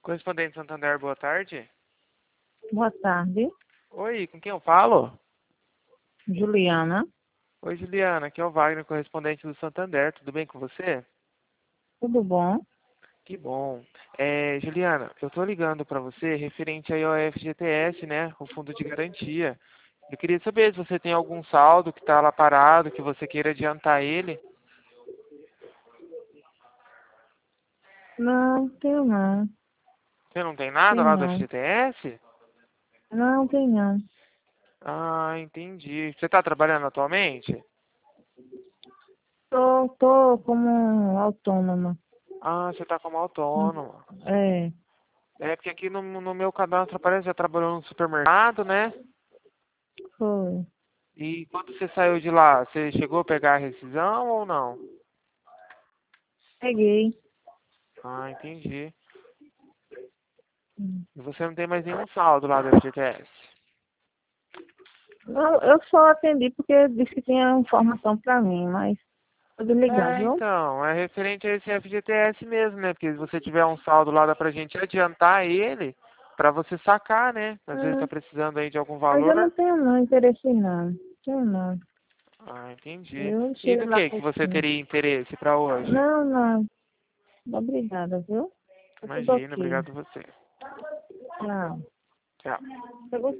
Correspondente Santander, boa tarde. Boa tarde, Oi, com quem eu falo? Juliana. Oi, Juliana, aqui é o Wagner, correspondente do Santander. Tudo bem com você? Tudo bom? Que bom. Juliana, eu tô ligando para você referente aí ao FGTS, né? O Fundo de Garantia. Eu queria saber se você tem algum saldo que tá lá parado, que você queira adiantar ele. Não, tenho não. Você não tem nada Tenho lá do não. FGTS? Não, tenho não. Ah, entendi. Você tá trabalhando atualmente? Tô como autônoma. Ah, você tá como autônomo. É, É porque aqui no meu cadastro aparece que já trabalhou no supermercado, né? foi. E quando você saiu de lá, você chegou a pegar a rescisão ou não? Peguei. Ah, entendi. Hum. E você não tem mais nenhum saldo lá do FGTS? Não, eu só atendi porque disse que tinha informação pra mim, mas vou desligar, viu? Então, é referente a esse FGTS mesmo, né? Porque se você tiver um saldo lá, dá pra gente adiantar ele pra você sacar, né? Às vezes tá É, precisando aí de algum mas eu não valor. tenho não interesse não. Tenho não. Ah, entendi. Eu E chego no lá que você pouquinho. teria interesse pra hoje? Não, não. Obrigada, viu? Tá tudo Imagina, ok. obrigado a você. Tchau. Tchau. Você